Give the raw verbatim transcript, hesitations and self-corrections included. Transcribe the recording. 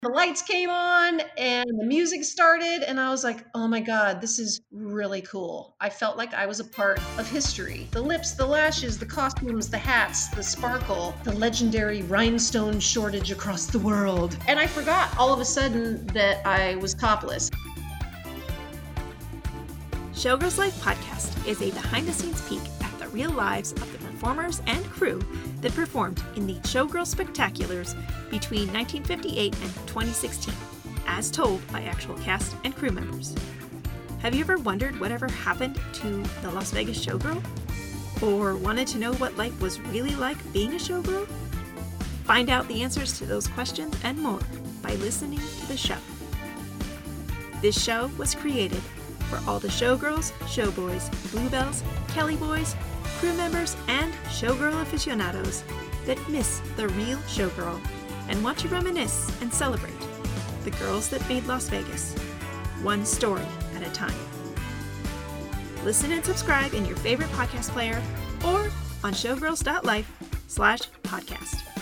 The lights came on and the music started, and I was like, oh my God, this is really cool. I felt like I was a part of history. The lips, the lashes, the costumes, the hats, the sparkle, the legendary rhinestone shortage across the world. And I forgot all of a sudden that I was topless. Showgirls Life Podcast is a behind-the-scenes peek at the real lives of the performers and crew that performed in the Showgirl Spectaculars between nineteen fifty-eight and twenty sixteen, as told by actual cast and crew members. Have you ever wondered whatever happened to the Las Vegas Showgirl? Or wanted to know what life was really like being a showgirl? Find out the answers to those questions and more by listening to the show. This show was created for all the showgirls, showboys, bluebells, Kelly boys, crew members, and showgirl aficionados that miss the real showgirl and want to reminisce and celebrate the girls that made Las Vegas, one story at a time. Listen and subscribe in your favorite podcast player or on showgirls dot life slash podcast.